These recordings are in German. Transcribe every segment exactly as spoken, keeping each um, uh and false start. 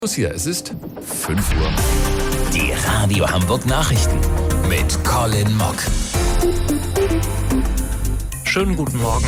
Hier, es ist fünf Uhr. Die Radio Hamburg Nachrichten mit Colin Mock. Schönen guten Morgen.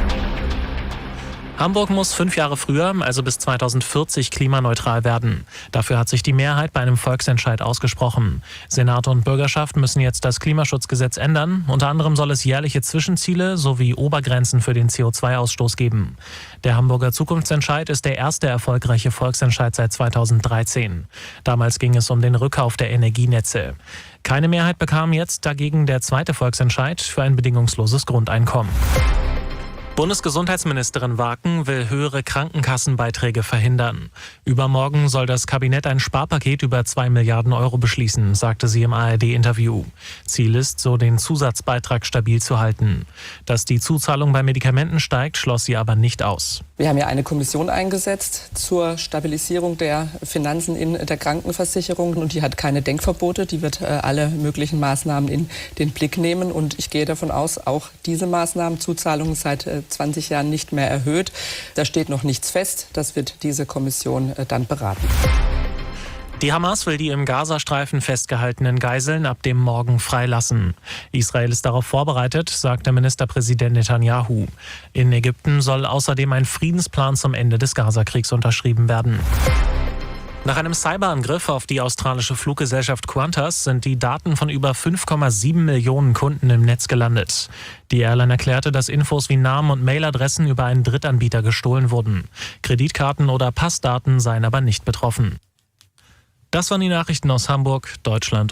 Hamburg muss fünf Jahre früher, also bis zweitausendvierzig, klimaneutral werden. Dafür hat sich die Mehrheit bei einem Volksentscheid ausgesprochen. Senat und Bürgerschaft müssen jetzt das Klimaschutzgesetz ändern. Unter anderem soll es jährliche Zwischenziele sowie Obergrenzen für den C O zwei Ausstoß geben. Der Hamburger Zukunftsentscheid ist der erste erfolgreiche Volksentscheid seit zweitausenddreizehn. Damals ging es um den Rückkauf der Energienetze. Keine Mehrheit bekam jetzt dagegen der zweite Volksentscheid für ein bedingungsloses Grundeinkommen. Bundesgesundheitsministerin Waken will höhere Krankenkassenbeiträge verhindern. Übermorgen soll das Kabinett ein Sparpaket über zwei Milliarden Euro beschließen, sagte sie im A R D-Interview. Ziel ist, so den Zusatzbeitrag stabil zu halten. Dass die Zuzahlung bei Medikamenten steigt, schloss sie aber nicht aus. Wir haben ja eine Kommission eingesetzt zur Stabilisierung der Finanzen in der Krankenversicherung und die hat keine Denkverbote. Die wird äh, alle möglichen Maßnahmen in den Blick nehmen und ich gehe davon aus, auch diese Maßnahmen, Zuzahlungen seit äh, zwanzig Jahren nicht mehr erhöht. Da steht noch nichts fest. Das wird diese Kommission äh, dann beraten. Die Hamas will die im Gazastreifen festgehaltenen Geiseln ab dem Morgen freilassen. Israel ist darauf vorbereitet, sagte Ministerpräsident Netanyahu. In Ägypten soll außerdem ein Friedensplan zum Ende des Gazakriegs unterschrieben werden. Nach einem Cyberangriff auf die australische Fluggesellschaft Qantas sind die Daten von über fünf Komma sieben Millionen Kunden im Netz gelandet. Die Airline erklärte, dass Infos wie Namen und Mailadressen über einen Drittanbieter gestohlen wurden. Kreditkarten oder Passdaten seien aber nicht betroffen. Das waren die Nachrichten aus Hamburg, Deutschland